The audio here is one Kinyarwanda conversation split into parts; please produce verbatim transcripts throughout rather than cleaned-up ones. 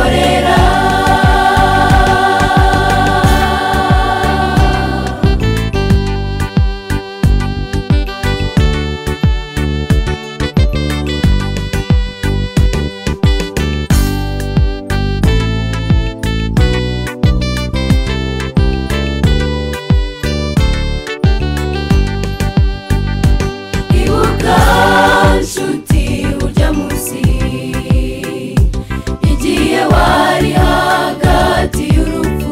nzagukorera. Nshuti urya munsi igihe wari hagati y'urupfu,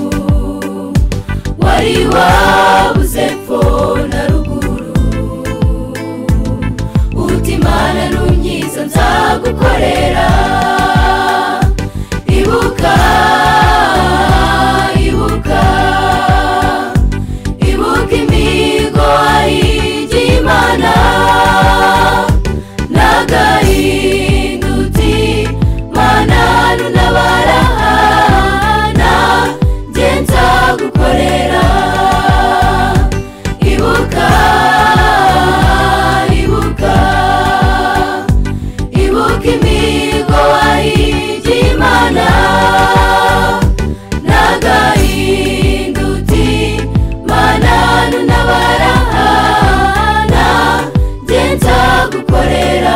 wari wabuze epfo na ruguru, uti Mana nunkiza nzagukorera. Ibuka ibuka ibuka imigo wahigiye Imana, nagahinduti Mana nunabarahana nje nzagukorera. Ibuka ibuka ibuka imigo wahigiye Imana, nagahinduti Mana nunabarahana nje nzagukorera.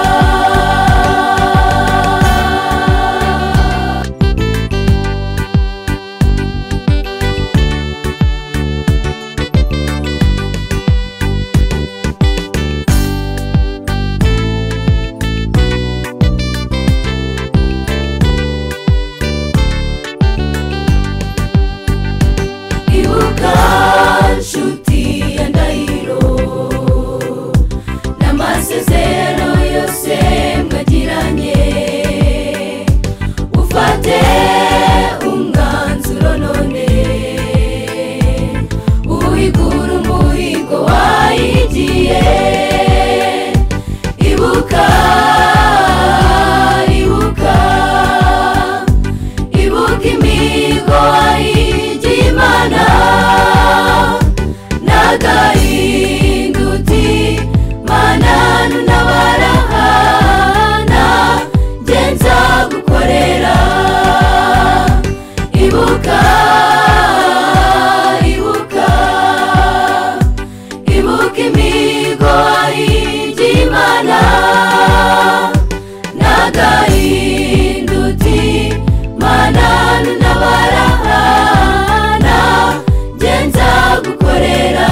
Ibuka nshuti ya ndahiro n'amasezerano yose mwagiranye, ufate umwanzuro none uhigura umuhigo wahigiye. Ibuka ibuka ibuka imigo wahigiye Imana, nagahinduti Mana nunabarahana nje nzagukorera. Ibuka ibuka ibuka imigo wahigiye Imana, nagahinduti Mana nunabarahana nje nzagukorera.